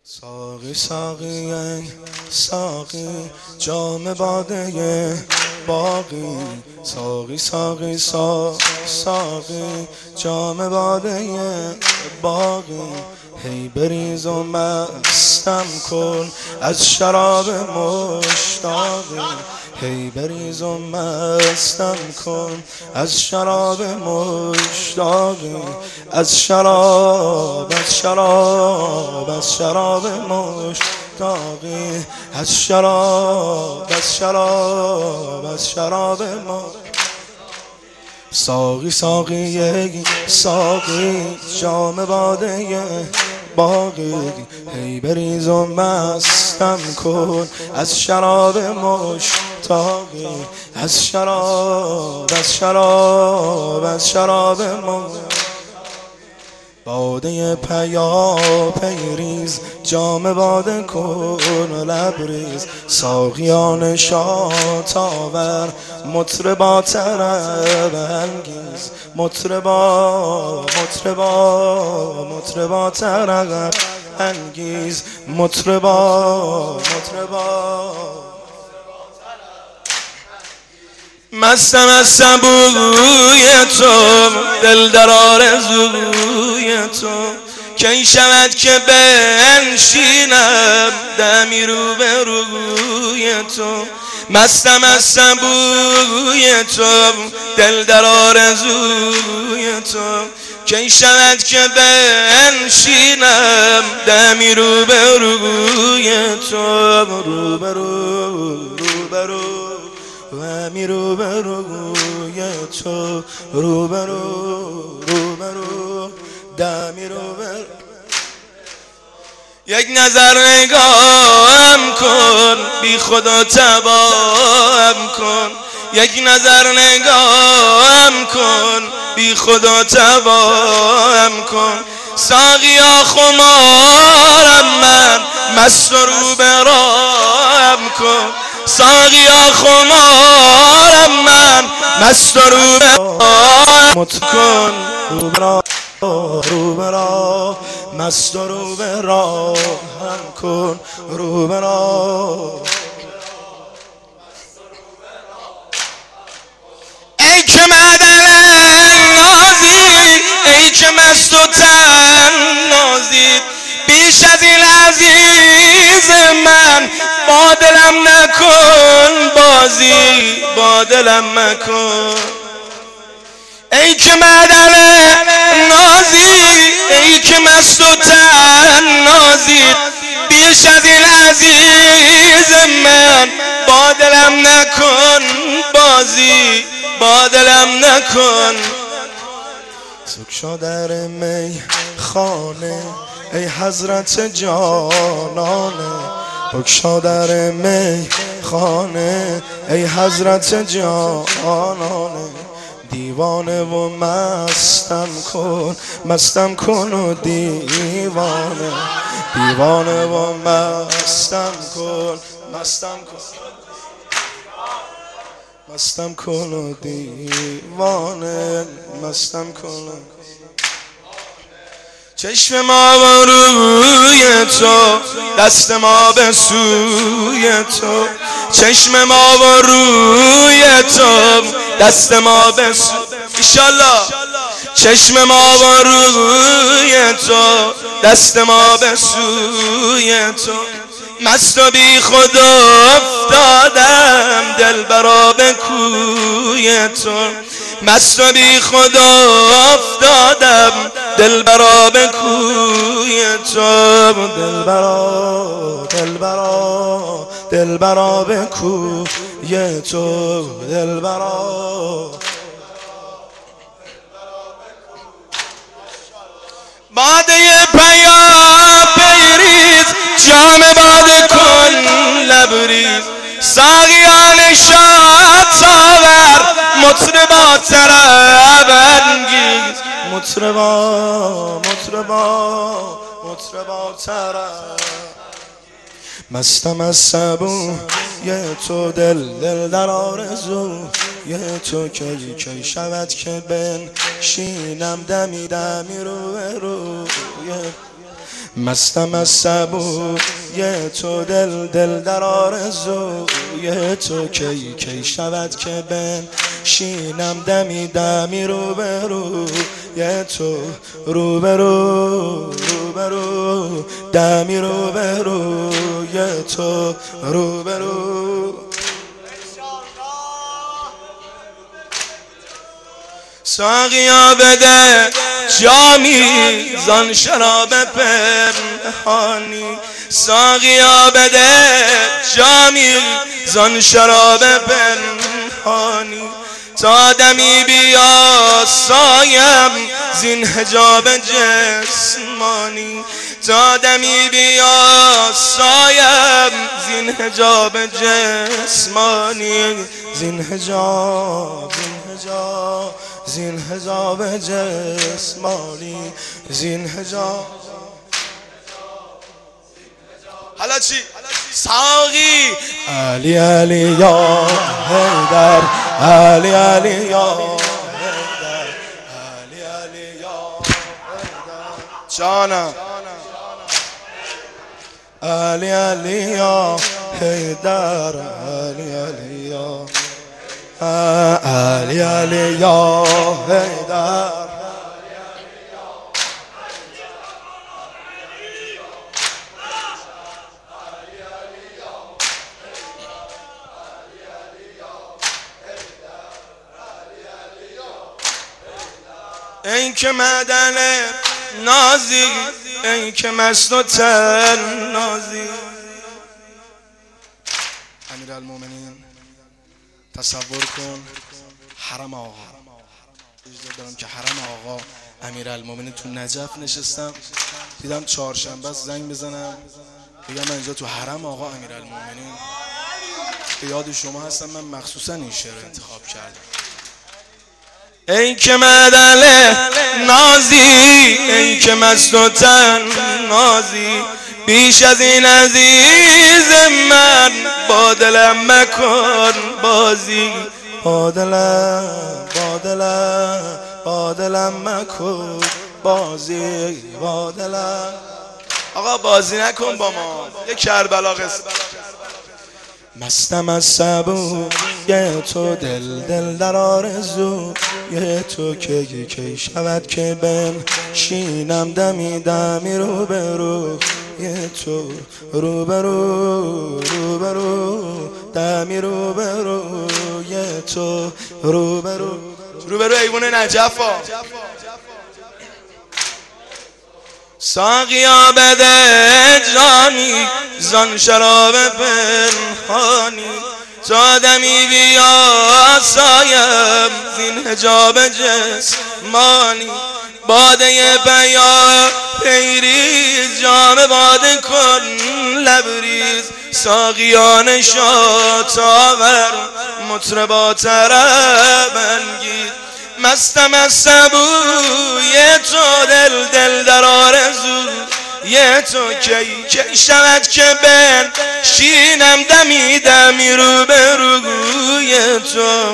ساقی ساقی ساقی جام باده باقی ساقی ساقی ساقی جام باده باقی هی بریز و مستم کن از شراب مشتاقی هی بریز و مستم کن از شراب مشتاقی از شراب مشتاقی از شراب ساقی ساقی ساقی جام باده باقی هی بریز و مستم کن از شراب مشتاقی از شراب باده پیریز جام باده کن لبریز ساقیان شات آور مطربا طرب انگیز مطربا طرب انگیز مطربا مستم از سبوی تو دل در آرزوی تو کی شود که بنشینم دمی روبروی تو مستم از سبوی تو دل در آرزوی تو کی شود که بنشینم دمی روبروی تو و می روبروی تو روبرو دمی روبرو یک نظر نگاهم کن بی خدا تباهم کن یک نظر نگاهم کن بی خدا تباهم کن ساقیا خمارم من مست و روبراهم کن ساقیا خمارم من مست و روبراهم کن روبرا مست و روبراهم کن روبرا ای که معدن نازی ای که مست و تن نازی بیش از این عزیز من با دلم نکن بازی با دلم مکن ای که معدن نازی ای که مست و تن نازی بیش از این عزیز من با دلم نکن بازی با دلم نکن سکشا در می خانه ای حضرت جانانه بکشا در می خانه ای حضرت جانانه دیوانه و مستم کن و دیوانه و مستم کن و دیوانه مستم کن چشم ما و روی تو دست ما به سوی تو چشم ما و روی تو دست ما به سوی انشالله چشم ما و روی تو دست ما به سوی تو مست و بی خود افتادم دل برا به کوی تو مست و بی خود افتادم دل برا به کوی تو دل برا به کوی تو دل برا باده پیریز جام باده کن لبریز ساقیان شات آور مطربا طرب انگیز مطربا طرب مستم از سبوی تو دل در آرزوی تو کی شود که بنشینم دمی روی مستم از سبوی تو دل در آرزوی تو کی کی شود که بنشینم دمی دمی روبروی تو روبرو دمی روبروی تو روبرو. ساقیا بده جامی زان شراب پنهانی، ساقیا بده جامی زان شراب پنهانی، تا دمی بیا سایم زین حجاب جسمانی، تا دمی بیا سایم زین حجاب جسمانی، زین حجاب زین حجاب جسمانی، زین حجاب. حالا چی؟ ساقی علی علی یا حیدر، علی علی یا حیدر، علی علی یا حیدر جانم، علی علی یا حیدر، علی علی یا علی علی یا حیدر. ای که معدن نازی، ای که مست و تنازی. امیرالمومنین تصور کن حرم آقا، اجازه دارم که حرم آقا امیرالمومنین تو نجف نشستم، دیدم چهارشنبه زنگ بزنم بگم من اینجا تو حرم آقا امیرالمومنین به یاد شما هستم، من مخصوصا این شعر انتخاب کردم. ای که معدن نازی، ای که مست و تنازی، بیش از این عزیز من با دلم مکن بازی، با دلم مکن بازی، با دلم. آقا بازی نکن با ما، یه کربلا قصه. مستم از سبوی تو دل در آرزوی تو کی کی شود که بنشینم دمی دمی روبروی تو روبرو دمی روبروی تو روبرو ایوون نجفا. ساقیا بده جامی زان شراب پنهانی، تا دمی بیا سایم زین حجاب جسمانی، باده بیا پیریز جام باده کن لبریز، ساقیان شاد آور مطربا طرب انگیز. مستم از سبوی تو دل در آرزوی تو کی کی شود که بنشینم دمی دمی روبروی تو